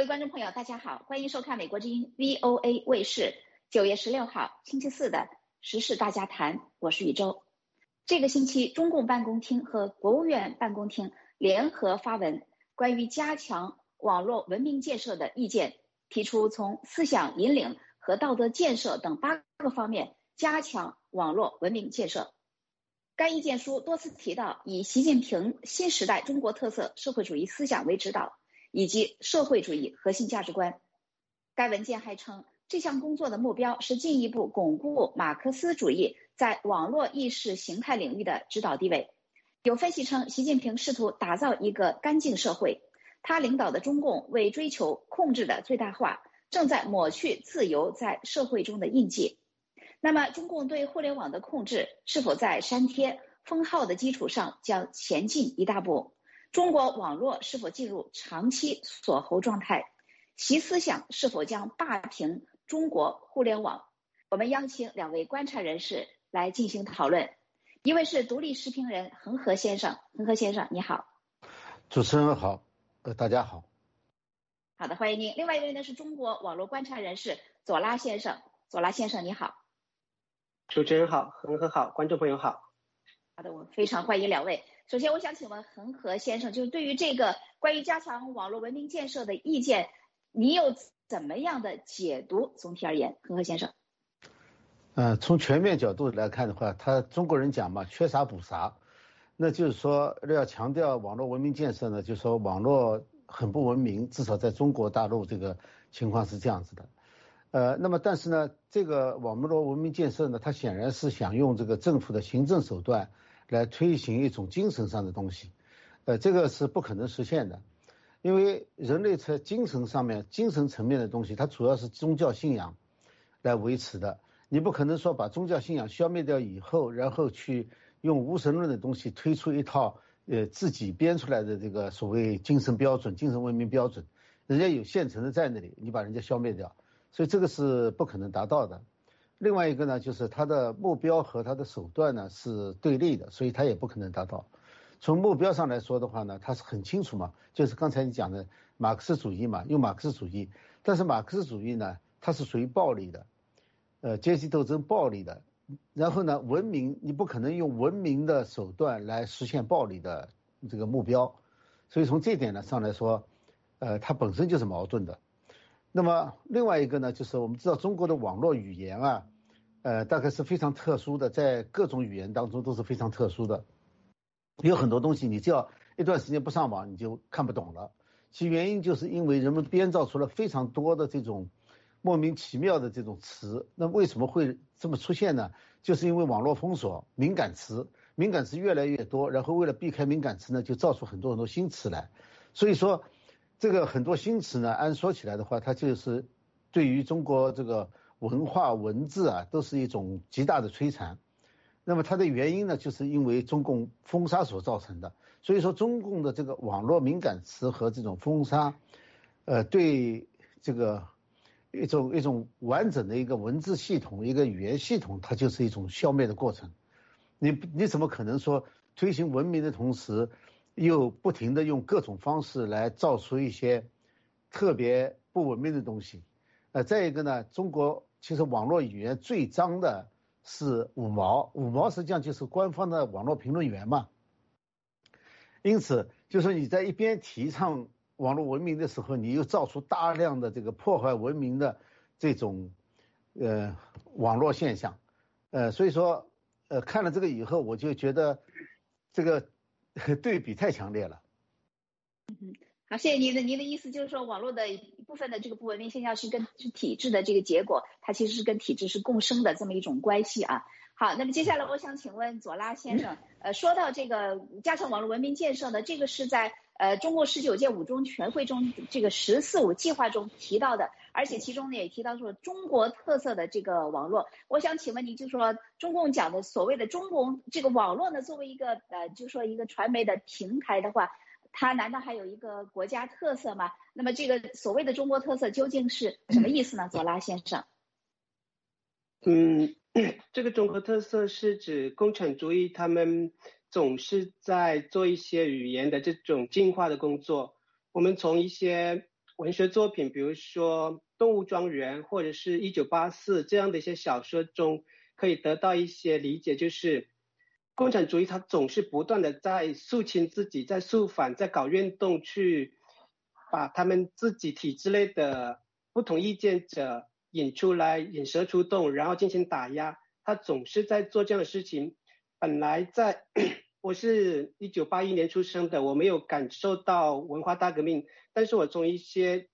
位观众朋友，大家好，欢迎收看美国之音 VOA 卫视9月16号星期四的时事大家谈，我是宇宙。这个星期，中共办公厅和国务院办公厅联合发文，关于加强网络文明建设的意见，提出从思想引领和道德建设等8个方面加强网络文明建设。该意见书多次提到以习近平新时代中国特色社会主义思想为指导，以及社会主义核心价值观。该文件还称，这项工作的目标是进一步巩固马克思主义在网络意识形态领域的指导地位。有分析称，习近平试图打造一个干净社会，他领导的中共为追求控制的最大化，正在抹去自由在社会中的印记。那么，中共对互联网的控制是否在删帖封号的基础上将前进一大步？中国网络是否进入长期锁喉状态？习思想是否将霸屏中国互联网？我们邀请2位观察人士来进行讨论。一位是独立时评人恒河先生，恒河先生你好。 主持人好，大家好。 好的，欢迎您。另外一位呢是中国网络观察人士左拉先生，左拉先生你好。 主持人好，恒河好，观众朋友好。 好的，我非常欢迎2位。首先我想请问恒河先生，就是对于这个关于加强网络文明建设的意见，你有怎么样的解读？总体而言，恒河先生。 从全面角度来看的话，中国人讲嘛，缺啥补啥。那就是说要强调网络文明建设呢，就是说网络很不文明，至少在中国大陆这个情况是这样子的。那么但是呢，这个网络文明建设呢，它显然是想用这个政府的行政手段来推行一种精神上的东西，这个是不可能实现的，因为人类在精神上面、精神层面的东西，它主要是宗教信仰来维持的。你不可能说把宗教信仰消灭掉以后，然后去用无神论的东西推出一套自己编出来的这个所谓精神标准、精神文明标准，人家有现成的在那里，你把人家消灭掉。所以这个是不可能达到的。另外一个呢，就是它的目标和它的手段呢是对立的，所以它也不可能达到。从目标上来说的话呢，它是很清楚嘛，就是刚才你讲的马克思主义嘛，用马克思主义，但是马克思主义呢，它是属于暴力的，阶级斗争暴力的。然后呢，文明你不可能用文明的手段来实现暴力的这个目标，所以从这点呢上来说，它本身就是矛盾的。那么另外一个呢，就是我们知道中国的网络语言啊，大概是非常特殊的，在各种语言当中都是非常特殊的。有很多东西你只要一段时间不上网你就看不懂了，其原因就是因为人们编造出了非常多的这种莫名其妙的这种词。那为什么会这么出现呢？就是因为网络封锁，敏感词越来越多，然后为了避开敏感词呢，就造出很多新词来。所以说这个很多新词呢，按说起来的话，它就是对于中国这个文化文字啊，都是一种极大的摧残。那么它的原因呢，就是因为中共封杀所造成的。所以说中共的这个网络敏感词和这种封杀，对这个一种完整的一个文字系统、一个语言系统，它就是一种消灭的过程。你怎么可能说推行文明的同时，又不停的用各种方式来造出一些特别不文明的东西？再一个呢，中国其实网络语言最脏的是五毛实际上就是官方的网络评论员嘛。因此就是说你在一边提倡网络文明的时候，你又造出大量的这个破坏文明的这种网络现象。所以说看了这个以后，我就觉得这个对比太强烈了。 好，谢谢您的意思就是说，网络的一部分的这个不文明现象是体制的这个结果，它其实是跟体制是共生的这么一种关系啊。好，那么接下来我想请问左拉先生，说到这个加强网络文明建设的，这个是在中共19届五中全会中这个“1045”计划中提到的，而且其中呢也提到说中国特色的这个网络。我想请问您，就说中共讲的所谓的中共这个网络呢，作为一个就说一个传媒的平台的话，它难道还有一个国家特色吗？那么这个所谓的中国特色究竟是什么意思呢？左拉先生。 这个中国特色是指共产主义他们总是在做一些语言的这种进化的工作。我们从一些文学作品，比如说《动物庄园》或者是1984这样的一些小说中，可以得到一些理解，就是共产主义它总是不断的在肃清自己，在肃反，在搞运动，去把他们自己体制内的不同意见者引出来，引蛇出洞，然后进行打压。他总是在做这样的事情。本来我是1981年出生的，我没有感受到文化大革命，但是我从一些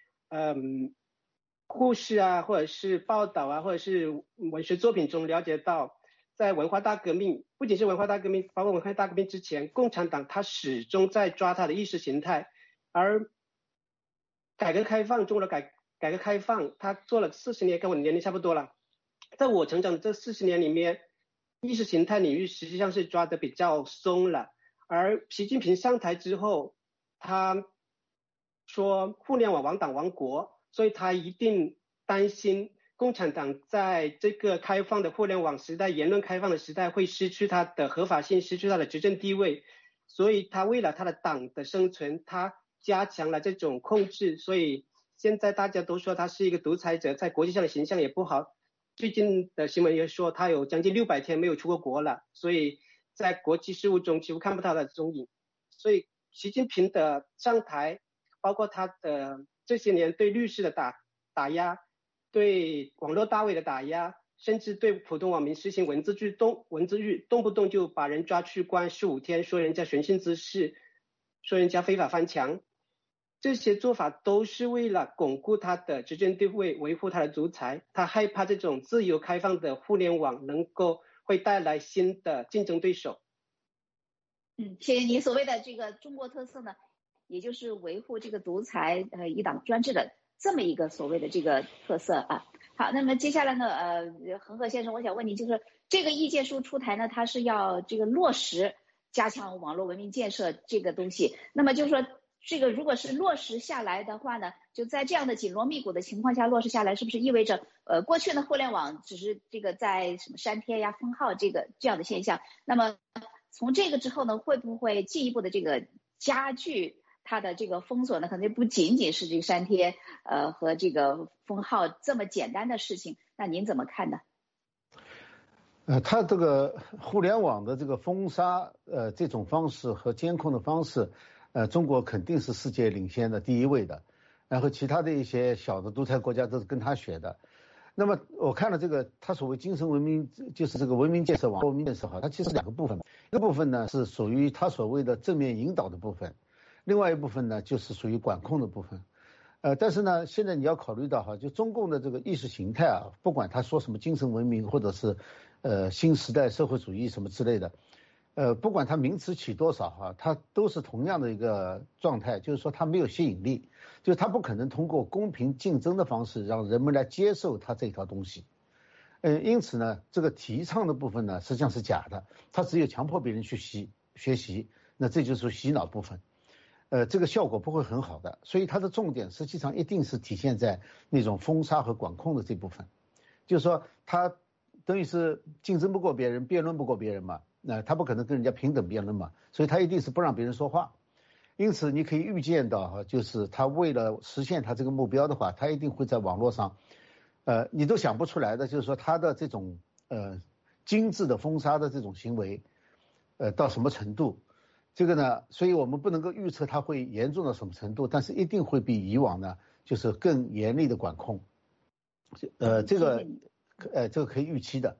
故事啊，或者是报道啊，或者是文学作品中了解到，在文化大革命，不仅是文化大革命，包括文化大革命之前，共产党他始终在抓他的意识形态，而改革开放中的改革开放，他做了40年，跟我年龄差不多了。在我成长的这40年里面，意识形态领域实际上是抓得比较松了。而习近平上台之后，他说互联网亡党亡国，所以他一定担心共产党在这个开放的互联网时代、言论开放的时代会失去它的合法性，失去它的执政地位。所以他为了他的党的生存，他加强了这种控制。所以现在大家都说他是一个独裁者，在国际上的形象也不好。最近的新闻也说他有将近600天没有出过国了，所以在国际事务中几乎看不到他的踪影。所以习近平的上台，包括他的这些年对律师的打压，对网络大 V 的打压，甚至对普通网民实行文字狱，动不动就把人抓去关15天，说人家寻衅滋事，说人家非法翻墙。这些做法都是为了巩固他的执政地位，维护他的独裁。他害怕这种自由开放的互联网会带来新的竞争对手。 谢谢你所谓的这个中国特色呢，也就是维护这个独裁一党专制的这么一个所谓的这个特色啊。好，那么接下来呢，恒河先生，我想问你，就是这个意见书出台呢，它是要这个落实加强网络文明建设这个东西。那么就是说，这个如果是落实下来的话呢，就在这样的紧锣密鼓的情况下落实下来，是不是意味着过去呢互联网只是这个在什么删帖呀、封号这样的现象？那么从这个之后呢，会不会进一步的这个加剧它的这个封锁呢？可能不仅仅是这个删帖和这个封号这么简单的事情，那您怎么看呢？ 它这个互联网的这个封杀这种方式和监控的方式，中国肯定是世界领先的第一位的，然后其他的一些小的独裁国家都是跟他学的。那么我看了这个，他所谓精神文明，就是这个文明建设、网络文明建设，它其实2个部分。一个部分呢是属于他所谓的正面引导的部分，另外一部分呢就是属于管控的部分。但是呢，现在你要考虑到就中共的这个意识形态啊，不管他说什么精神文明或者是新时代社会主义什么之类的，不管他名词起多少它都是同样的一个状态，就是说它没有吸引力，就是它不可能通过公平竞争的方式让人们来接受它这套东西。因此呢，这个提倡的部分呢实际上是假的，它只有强迫别人去学习，那这就是洗脑部分。这个效果不会很好的，所以它的重点实际上一定是体现在那种封杀和管控的这部分，就是说它等于是竞争不过别人，辩论不过别人嘛，他不可能跟人家平等辩论嘛，所以他一定是不让别人说话。因此你可以预见到就是他为了实现他这个目标的话，他一定会在网络上你都想不出来的，就是说他的这种精致的封杀的这种行为到什么程度，这个呢，所以我们不能够预测它会严重到什么程度，但是一定会比以往呢就是更严厉的管控。这个可以预期的。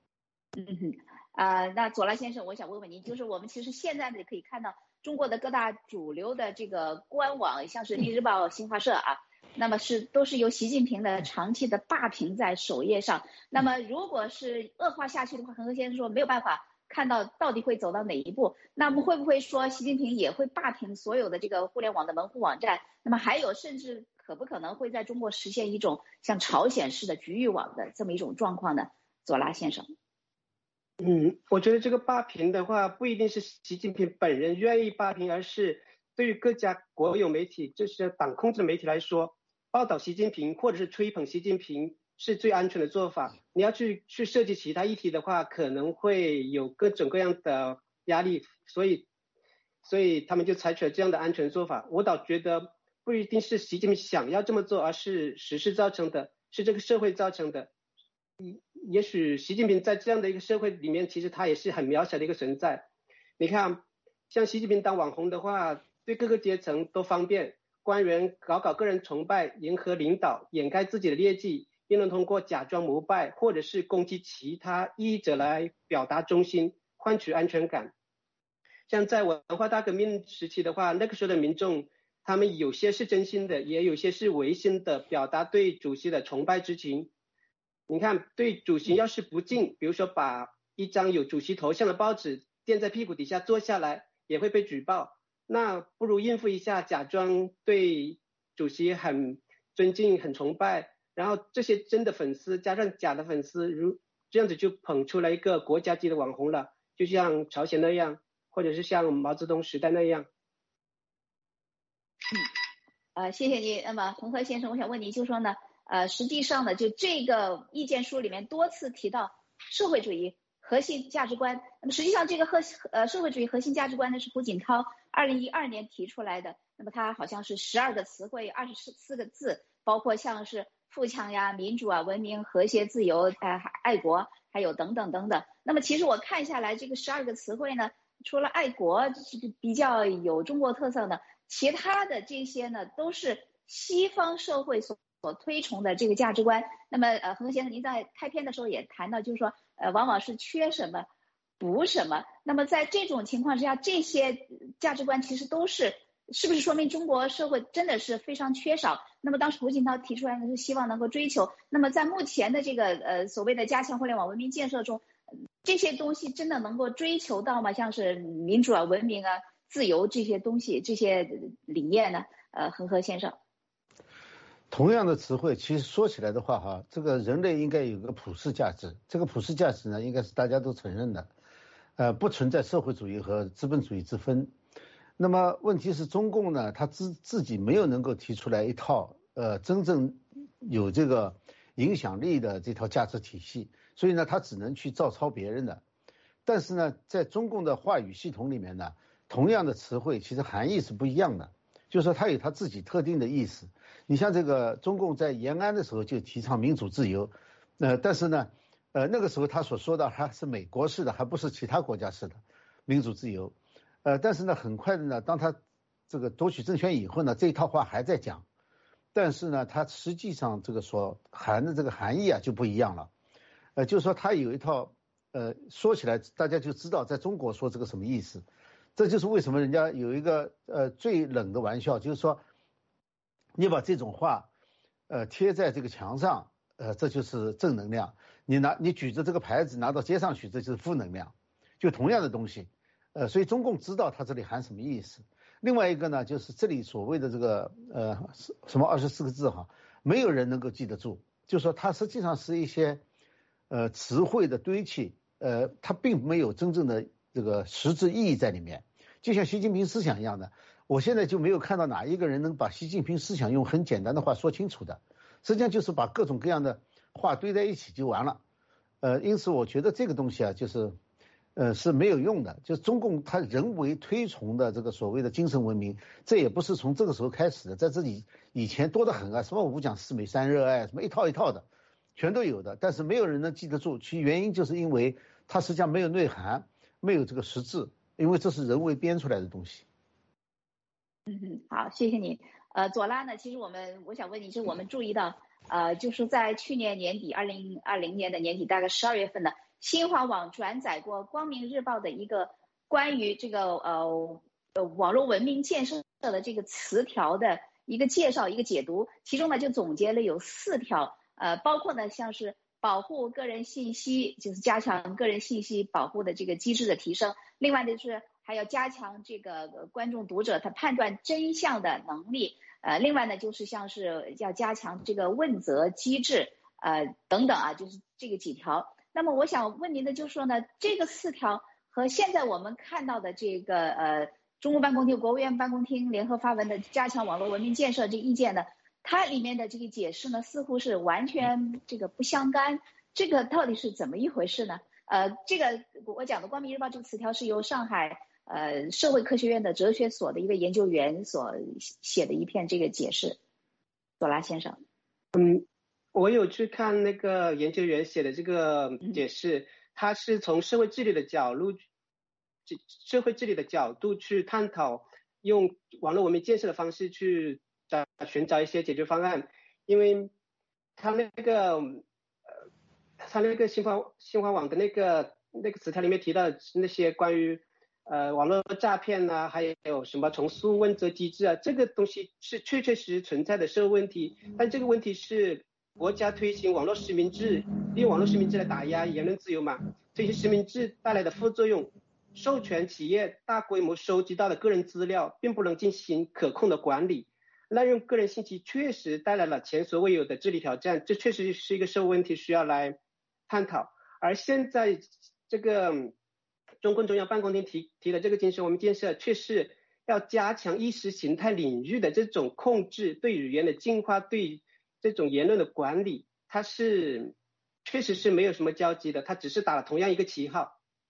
那左拉先生，我想问问您，就是我们其实现在呢可以看到中国的各大主流的这个官网，像是《日报》、新华社啊，那么都是由习近平的长期的霸屏在首页上。那么如果是恶化下去的话，恒河先生说没有办法看到到底会走到哪一步，那么会不会说习近平也会霸屏所有的这个互联网的门户网站？那么还有甚至可不可能会在中国实现一种像朝鲜式的局域网的这么一种状况呢？左拉先生。 我觉得这个霸屏的话，不一定是习近平本人愿意霸屏，而是对于各家国有媒体，就是党控制的媒体来说，报道习近平或者是吹捧习近平是最安全的做法。你要去涉及其他议题的话，可能会有各种各样的压力，所以他们就采取了这样的安全做法。我倒觉得不一定是习近平想要这么做，而是时势造成的，是这个社会造成的。也许习近平在这样的一个社会里面，其实他也是很渺小的一个存在。你看，像习近平当网红的话，对各个阶层都方便，官员搞个人崇拜，迎合领导，掩盖自己的劣迹，又能通过假装膜拜或者是攻击其他异议者来表达忠心，换取安全感。像在文化大革命时期的话，那个时候的民众，他们有些是真心的，也有些是违心的，表达对主席的崇拜之情。你看，对主席要是不敬，比如说把一张有主席头像的报纸垫在屁股底下坐下来，也会被举报。那不如应付一下，假装对主席很尊敬、很崇拜，然后这些真的粉丝加上假的粉丝，这样子就捧出来一个国家级的网红了，就像朝鲜那样，或者是像毛泽东时代那样。 谢谢你。那么恒河先生，我想问你，就说呢，实际上呢，就这个意见书里面多次提到社会主义核心价值观。那么实际上这个社会主义核心价值观呢，是胡锦涛2012年提出来的。那么它好像是12个词汇，24个字，包括像是富强呀、民主啊、文明、和谐、自由、爱国，还有等等等等。那么其实我看下来，这个12个词汇呢，除了爱国这个比较有中国特色呢，其他的这些呢都是西方社会所推崇的这个价值观。那么恒河先生您在开篇的时候也谈到，就是说往往是缺什么补什么。那么在这种情况之下，这些价值观其实都是不是说明中国社会真的是非常缺少？那么当时胡锦涛提出来的是希望能够追求。那么在目前的这个所谓的加强互联网文明建设中，这些东西真的能够追求到吗？像是民主啊、文明啊、自由这些东西、这些理念呢？恒河先生。 同样的词汇，其实说起来的话哈，这个人类应该有个普世价值，这个普世价值呢，应该是大家都承认的，不存在社会主义和资本主义之分。那么问题是中共呢，他自己没有能够提出来一套真正有这个影响力的这套价值体系，所以呢，他只能去照抄别人的。但是呢，在中共的话语系统里面呢，同样的词汇其实含义是不一样的，就是说它有它自己特定的意思。你像这个中共在延安的时候就提倡民主自由，但是呢，那个时候他所说的还是美国式的，还不是其他国家式的民主自由。但是呢，很快的呢，当他这个夺取政权以后呢，这一套话还在讲，但是呢，它实际上这个所含的这个含义啊就不一样了。就是说它有一套说起来大家就知道在中国说这个什么意思。这就是为什么人家有一个最冷的玩笑，就是说你把这种话贴在这个墙上，这就是正能量；你举着这个牌子拿到街上去，这就是负能量。就同样的东西，所以中共知道它这里含什么意思。另外一个呢，就是这里所谓的这个什么24个字哈，没有人能够记得住，就是说它实际上是一些词汇的堆砌，它并没有真正的这个实质意义在里面。就像习近平思想一样的，我现在就没有看到哪一个人能把习近平思想用很简单的话说清楚的，实际上就是把各种各样的话堆在一起就完了。因此我觉得这个东西啊，就是是没有用的。就是中共他人为推崇的这个所谓的精神文明，这也不是从这个时候开始的，在这里以前多得很啊，什么五讲四美三热爱，什么一套一套的全都有的，但是没有人能记得住。其原因就是因为它实际上没有内涵，没有这个实质，因为这是人为编出来的东西。 好，谢谢你。左拉呢，其实我想问你，就是我们注意到，就是在去年年底，2020年的年底，大概12月份呢，新华网转载过光明日报的一个关于这个网络文明建设的这个词条的一个介绍，一个解读，其中呢就总结了有4条，包括呢像是保护个人信息，就是加强个人信息保护的这个机制的提升，另外呢就是还要加强这个观众读者他判断真相的能力，另外呢就是像是要加强这个问责机制，等等啊，就是这个几条。那么我想问您的就是说呢，这个4条和现在我们看到的这个中共办公厅、国务院办公厅联合发文的加强网络文明建设这意见呢，它里面的这个解释呢，似乎是完全这个不相干，这个到底是怎么一回事呢？这个我讲的光明日报这个词条是由上海社会科学院的哲学所的一位研究员所写的一篇这个解释。朵拉先生。 我有去看那个研究员写的这个解释，他是从社会治理的角度去探讨，用网络文明建设的方式去寻找一些解决方案。因为他那个新华网的那个词条里面提到的那些关于网络诈骗啊，还有什么重塑问责机制啊，这个东西是确实存在的社会问题，但这个问题是国家推行网络实名制，利用网络实名制来打压言论自由嘛，这些实名制带来的副作用，授权企业大规模收集到的个人资料并不能进行可控的管理，滥用个人信息确实带来了前所未有的治理挑战，这确实是一个社会问题需要来探讨。而现在这个中共中央办公厅提的这个精神文明建设，却是要加强意识形态领域的这种控制，对语言的净化，对这种言论的管理，它是确实是没有什么交集的，它只是打了同样一个旗号。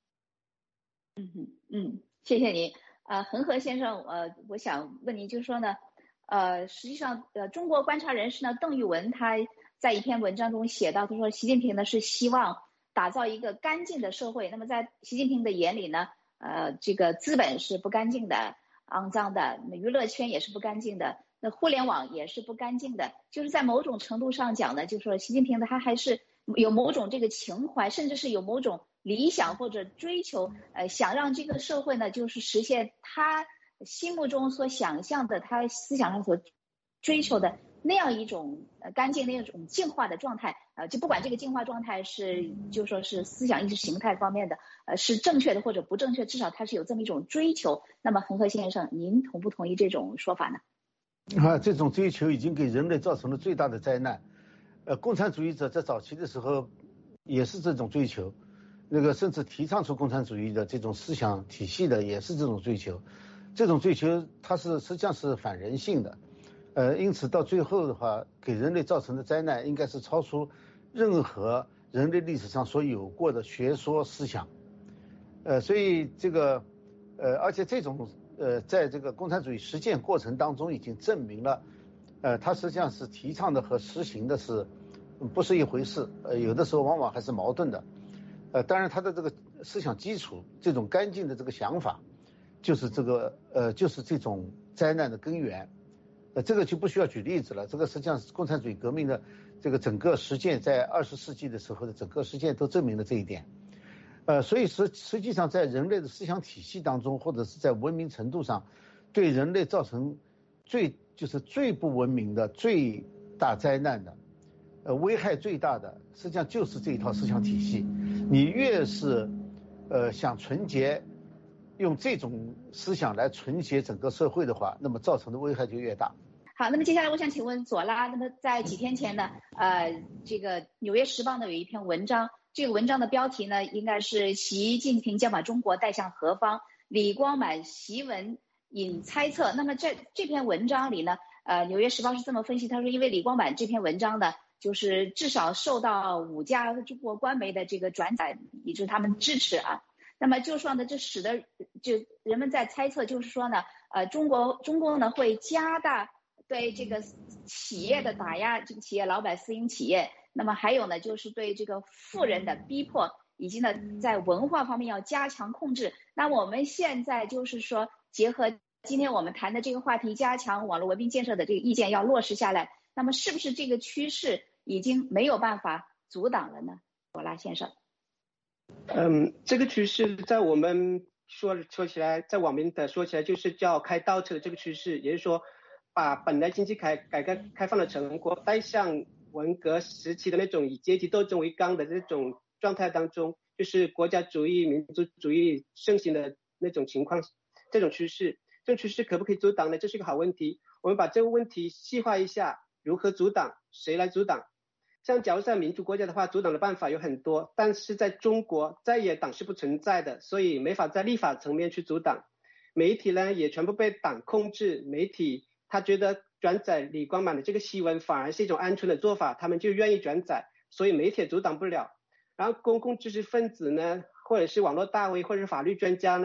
谢谢您。恒河先生，我想问您，就是说呢，实际上，中国观察人士呢，邓玉文他在一篇文章中写到，他说习近平呢是希望打造一个干净的社会。那么在习近平的眼里呢，这个资本是不干净的、肮脏的，那娱乐圈也是不干净的，那互联网也是不干净的。就是在某种程度上讲呢，就是说习近平他还是有某种这个情怀，甚至是有某种理想或者追求，想让这个社会呢，就是实现他心目中所想象的，他思想上所追求的那样一种干净、那种净化的状态。就不管这个净化状态是就说是思想意识形态方面的，是正确的或者不正确，至少它是有这么一种追求。那么恒河先生，您同不同意这种说法呢？ 这种追求已经给人类造成了最大的灾难。共产主义者在早期的时候也是这种追求，甚至提倡出共产主义的这种思想体系的也是这种追求。这种追求它是实际上是反人性的，因此到最后的话，给人类造成的灾难应该是超出任何人类历史上所有过的学说思想。所以这个而且这种在这个共产主义实践过程当中已经证明了，它实际上是提倡的和实行的是不是一回事，有的时候往往还是矛盾的。当然它的这个思想基础，这种干净的这个想法，就是这种灾难的根源。这个就不需要举例子了，这个实际上是共产主义革命的这个整个实践，在20世纪的时候的整个实践都证明了这一点。所以实际上在人类的思想体系当中，或者是在文明程度上，对人类造成最不文明的最大灾难的，危害最大的，实际上就是这一套思想体系。你越是想纯洁，用这种思想来纯洁整个社会的话，那么造成的危害就越大。 好，那么接下来我想请问左拉，那么在几天前呢，这个《纽约时报》呢有一篇文章，这个文章的标题呢应该是习近平将把中国带向何方，李光满檄文引猜测。那么这篇文章里呢，《纽约时报》是这么分析，他说因为李光满这篇文章呢，就是至少受到5家中国官媒的这个转载，以致他们支持啊。那么就说呢，这使得就人们在猜测，就是说呢，中共呢会加大对这个企业的打压，这个企业老板、私营企业，那么还有呢，就是对这个富人的逼迫，以及呢，在文化方面要加强控制。那我们现在就是说，结合今天我们谈的这个话题，加强网络文明建设的这个意见要落实下来，那么是不是这个趋势已经没有办法阻挡了呢？朵拉先生。 这个趋势在我们说起来，在网民的说起来就是叫开倒车的这个趋势，也就是说把本来经济改革开放的成果带向文革时期的那种以阶级斗争为纲的这种状态当中，就是国家主义、民族主义盛行的那种情况，这种趋势可不可以阻挡呢？这是一个好问题。我们把这个问题细化一下，如何阻挡？谁来阻挡？像假如在民主国家的话，阻挡的办法有很多，但是在中国在野党是不存在的，所以没法在立法层面去阻挡。媒体呢也全部被党控制，媒体他觉得转载李光满的这个檄文反而是一种鹌鹑的做法，他们就愿意转载，所以媒体也阻挡不了。然后公共知识分子呢，或者是网络大 V 或者是法律专家呢，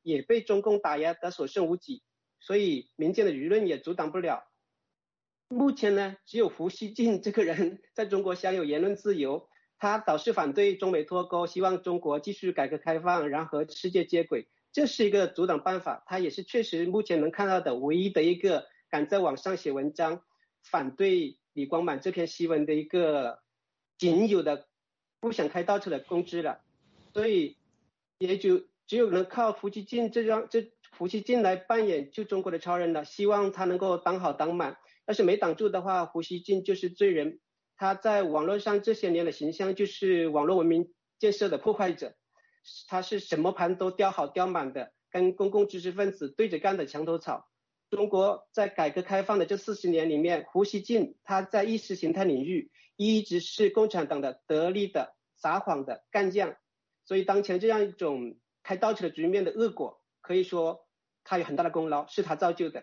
也被中共打压得所剩无几，所以民间的舆论也阻挡不了。目前呢，只有胡锡进这个人在中国享有言论自由，他导致反对中美脱钩，希望中国继续改革开放，然后和世界接轨，这是一个阻挡办法，他也是确实目前能看到的唯一的一个敢在网上写文章反对李光满这篇新闻的一个仅有的不想开倒车的公知了，所以也只有能靠胡锡进胡锡进来扮演救中国的超人了，希望他能够当好当满。要是没挡住的话，胡锡进就是罪人。他在网络上这些年的形象就是网络文明建设的破坏者，他是什么盘都叼好叼满的，跟公共知识分子对着干的墙头草。中国在改革开放的这40年里面，胡锡进他在意识形态领域一直是共产党的得力的撒谎的干将，所以当前这样一种开倒车的局面的恶果，可以说他有很大的功劳，是他造就的。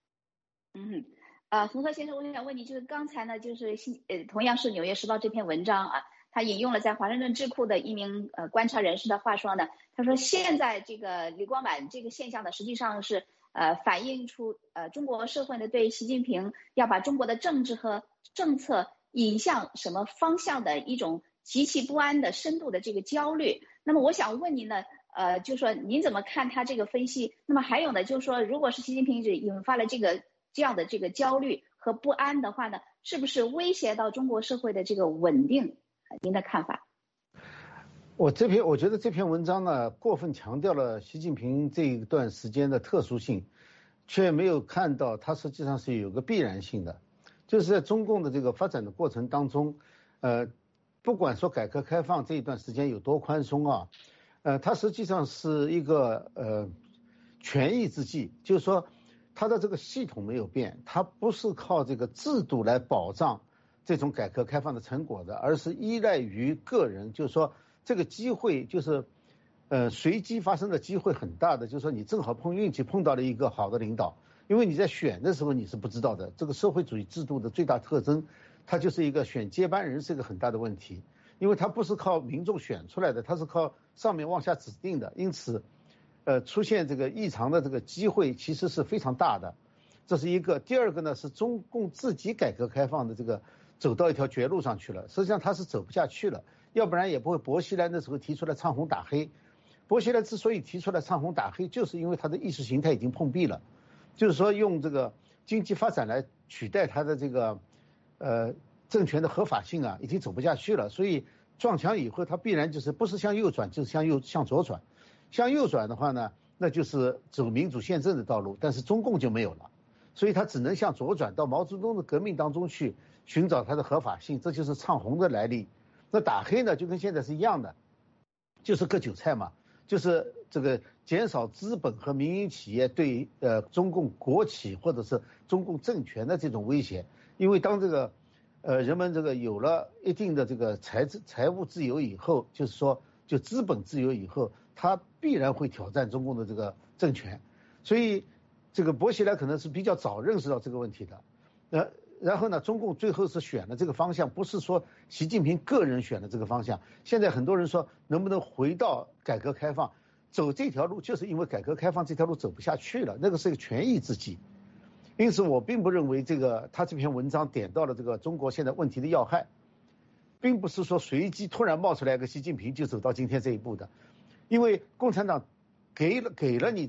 恒河先生，我想问你，就是刚才呢，就是同样是《纽约时报》这篇文章啊，他引用了在华盛顿智库的一名观察人士的话说呢，他说现在这个李光满这个现象呢，实际上是反映出中国社会呢对习近平要把中国的政治和政策引向什么方向的一种极其不安的深度的这个焦虑。那么我想问您呢，就是说您怎么看他这个分析？那么还有呢，就是说如果是习近平引发了这样的这个焦虑和不安的话呢，是不是威胁到中国社会的这个稳定？您的看法？ 我觉得这篇文章呢，过分强调了习近平这一段时间的特殊性，却没有看到它实际上是有个必然性的，就是在中共的这个发展的过程当中，不管说改革开放这一段时间有多宽松啊，它实际上是一个权宜之计，就是说它的这个系统没有变，它不是靠这个制度来保障这种改革开放的成果的，而是依赖于个人，就是说这个机会就是随机发生的机会很大的，就是说你正好碰运气碰到了一个好的领导，因为你在选的时候你是不知道的，这个社会主义制度的最大特征，它就是一个选接班人是一个很大的问题，因为它不是靠民众选出来的，它是靠上面往下指定的，因此出现这个异常的这个机会其实是非常大的，这是一个。第二个呢是中共自己改革开放的这个走到一条绝路上去了，实际上他是走不下去了，要不然也不会薄熙来那时候提出来唱红打黑。薄熙来之所以提出来唱红打黑，就是因为他的意识形态已经碰壁了，就是说用这个经济发展来取代他的这个政权的合法性啊，已经走不下去了，所以撞墙以后他必然就是不是向右转就是向左转。向右转的话呢，那就是走民主宪政的道路，但是中共就没有了，所以他只能向左转到毛泽东的革命当中去寻找他的合法性，这就是唱红的来历。那打黑呢，就跟现在是一样的，就是割韭菜嘛，就是这个减少资本和民营企业对中共国企或者是中共政权的这种威胁。因为当这个人们这个有了一定的这个财务自由以后，就是说就资本自由以后，他必然会挑战中共的这个政权，所以这个薄熙来可能是比较早认识到这个问题的。然后呢，中共最后是选了这个方向，不是说习近平个人选了这个方向。现在很多人说能不能回到改革开放，走这条路就是因为改革开放这条路走不下去了，那个是一个权宜之计。因此我并不认为他这篇文章点到了这个中国现在问题的要害，并不是说随机突然冒出来一个习近平就走到今天这一步的。因为共产党给了你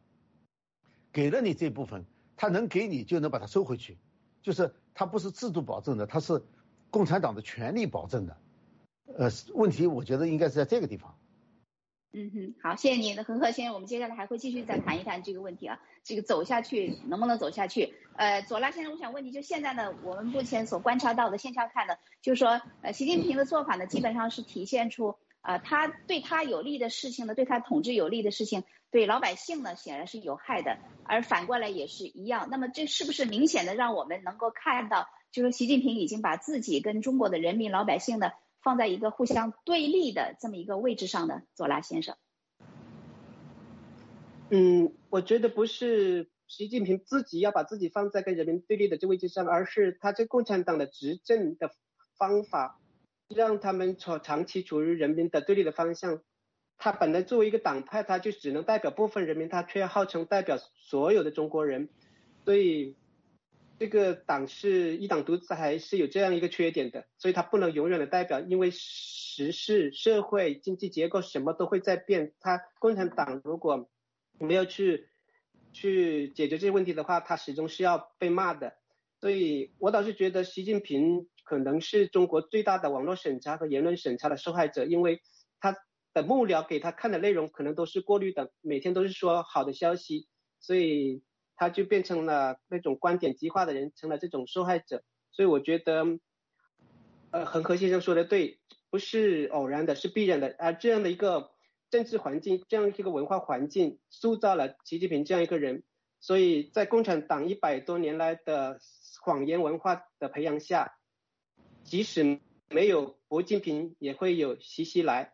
这部分，他能给你就能把它收回去，就是它不是制度保证的，它是共产党的权力保证的。问题我觉得应该是在这个地方。 好，谢谢你的恒河先生，我们接下来还会继续再谈一谈这个问题啊，这个走下去能不能走下去？左拉先生，我想问你，就现在呢，我们目前所观察到的现象看呢，就是说，习近平的做法呢，基本上是体现出他对他有利的事情呢，对他统治有利的事情，对老百姓呢显然是有害的，而反过来也是一样。那么这是不是明显的让我们能够看到，就是习近平已经把自己跟中国的人民老百姓呢放在一个互相对立的这么一个位置上呢？左拉先生。 我觉得不是习近平自己要把自己放在跟人民对立的这位置上，而是他这共产党的执政的方法让他们长期处于人民的对立的方向。 他本来作为一个党派，他就只能代表部分人民，他却号称代表所有的中国人，所以这个党是一党独裁，还是有这样一个缺点的，所以他不能永远的代表，因为时事、社会、经济结构什么都会在变，他共产党如果没有去解决这些问题的话，他始终是要被骂的。所以我倒是觉得习近平可能是中国最大的网络审查和言论审查的受害者，因为他的幕僚给他看的内容可能都是过滤的，每天都是说好的消息，所以他就变成了那种观点激化的人，成了这种受害者。所以我觉得恒河先生说的对，不是偶然的，是必然的。而这样的一个政治环境，这样一个文化环境，塑造了习近平这样一个人。所以在共产党100多年来的谎言文化的培养下，即使没有习近平，也会有习习来。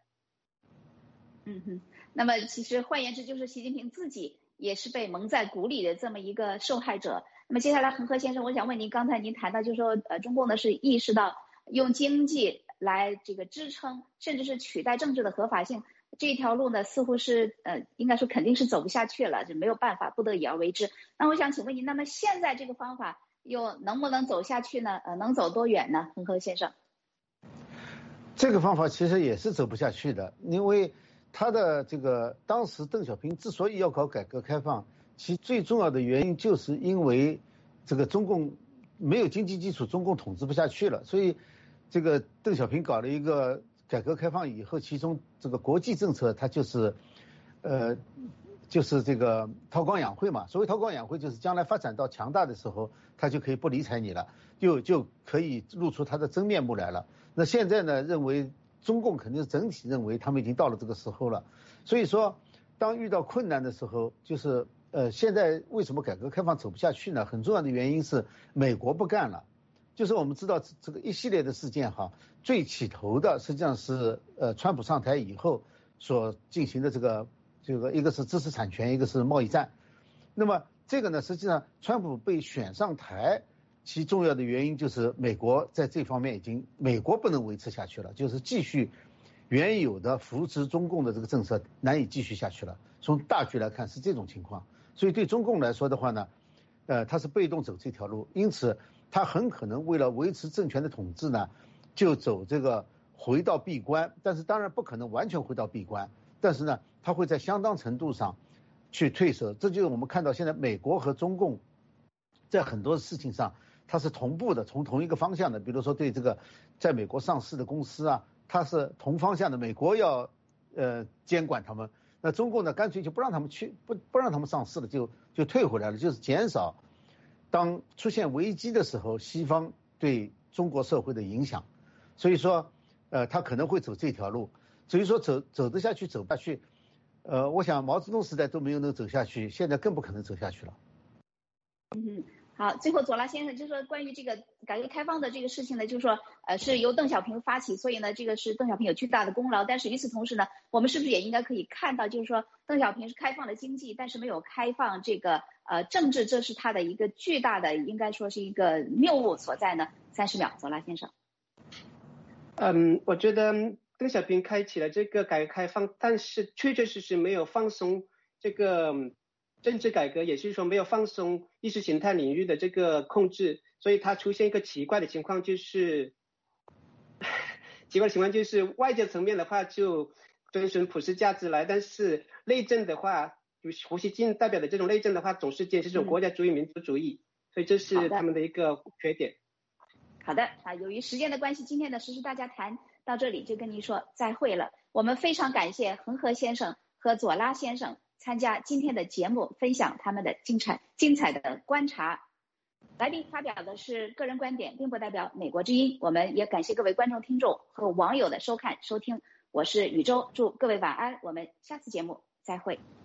那么其实换言之，就是习近平自己也是被蒙在鼓里的这么一个受害者。那么接下来恒河先生，我想问您，刚才您谈到就是说中共呢是意识到用经济来这个支撑甚至是取代政治的合法性，这条路呢似乎是应该说肯定是走不下去了，就没有办法，不得已而为之。那我想请问您，那么现在这个方法又能不能走下去呢？能走多远呢？恒河先生， 这个方法其实也是走不下去的，因为他的这个当时邓小平之所以要搞改革开放，其最重要的原因就是因为这个中共没有经济基础，中共统治不下去了，所以这个邓小平搞了一个改革开放以后，其中这个国际政策它就是这个韬光养晦嘛。所谓韬光养晦，就是将来发展到强大的时候，他就可以不理睬你了，就可以露出他的真面目来了。那现在呢，认为中共肯定是整体认为他们已经到了这个时候了，所以说当遇到困难的时候，就是现在为什么改革开放走不下去呢？很重要的原因是美国不干了。就是我们知道这个一系列的事件哈，最起头的实际上是川普上台以后所进行的这个一个是知识产权，一个是贸易战。那么这个呢，实际上川普被选上台，其重要的原因就是美国在这方面美国不能维持下去了，就是继续原有的扶持中共的这个政策难以继续下去了。从大局来看是这种情况，所以对中共来说的话呢，他是被动走这条路，因此他很可能为了维持政权的统治呢，就走这个回到闭关，但是当然不可能完全回到闭关，但是呢，他会在相当程度上去退守。这就是我们看到现在美国和中共在很多事情上它是同步的，从同一个方向的。比如说对这个在美国上市的公司啊，它是同方向的，美国要监管他们，那中共呢干脆就不让他们去，不让他们上市了，就退回来了，就是减少当出现危机的时候西方对中国社会的影响。所以说他可能会走这条路。至于说走得下去走不下去，我想毛泽东时代都没有能走下去，现在更不可能走下去了。 好，最后左拉先生就是说关于这个改革开放的这个事情呢，就是说是由邓小平发起，所以呢这个是邓小平有巨大的功劳。但是与此同时呢，我们是不是也应该可以看到，就是说邓小平是开放了经济，但是没有开放这个政治，这是他的一个巨大的应该说是一个谬误所在呢？30秒，左拉先生。 我觉得邓小平开启了这个改革开放，但是确确实实没有放松这个政治改革，也就是说没有放松意识形态领域的这个控制，所以它出现一个奇怪的情况，就是外界层面的话就遵循普世价值来，但是内政的话，胡锡进代表的这种内政的话，总是坚持这种国家主义、民族主义，所以这是他们的一个缺点。 好的由于时间的关系，今天的时事大家谈到这里就跟您说再会了。我们非常感谢恒河先生和左拉先生参加今天的节目，分享他们的精彩的观察。来宾发表的是个人观点，并不代表美国之音。我们也感谢各位观众、听众和网友的收看收听。我是宇宙，祝各位晚安，我们下次节目再会。